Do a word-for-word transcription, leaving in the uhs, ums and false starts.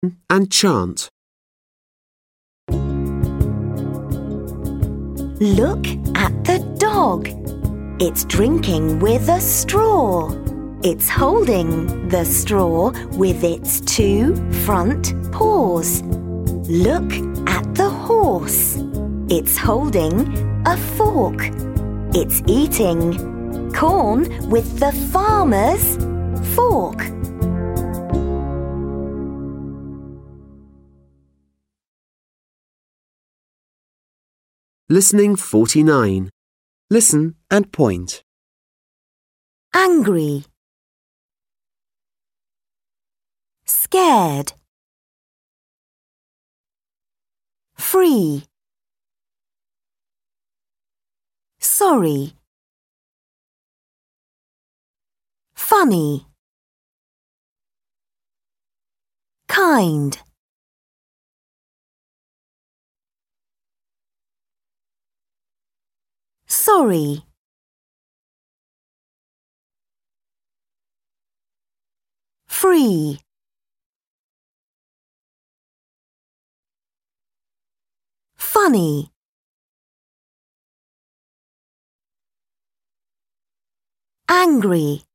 and chant. Look at the dog. It's drinking with a straw. It's holding the straw with its two front paws. Look at the horse. It's holding a fork. It's eating corn with the farmer's fork. Listening forty-nine. Listen and point. Angry, scared, free, sorry, funny, kind, sorry, free, funny, angry.